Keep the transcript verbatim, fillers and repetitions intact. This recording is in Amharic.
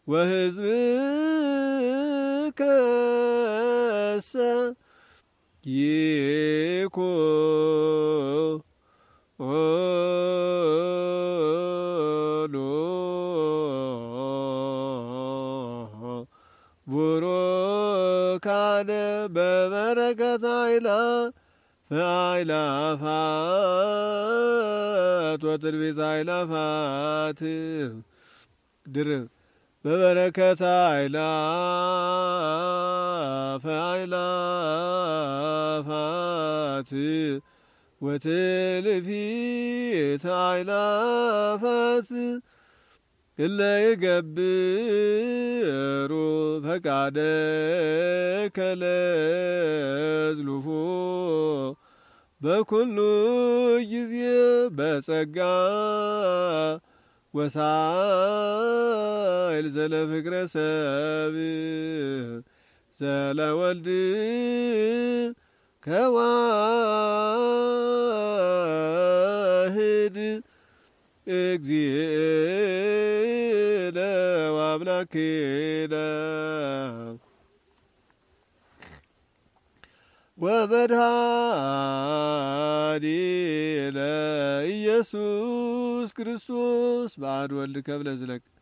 ወሕዝብከሰ ይኩኑ ቡሩካነ በበረከተ አእላፋት ወትንቢተ አእላፋት ድርብ በበረከተ አእላፋት ወትንቢተ አእላፋት እለ ይገብሩ ፈቃደከ ለዝሉፉ በኩሉ ጊዜ በጸጋ ወሳይል ዘለፍቅረ ሰብእ ዘለወልድ ከዋህድ እግዚእነ ወአምላክነ ወመድኃኒነ ኢየሱስ ክርስቶስ በአሐዱ ወልድ ከብለ ዝለቅ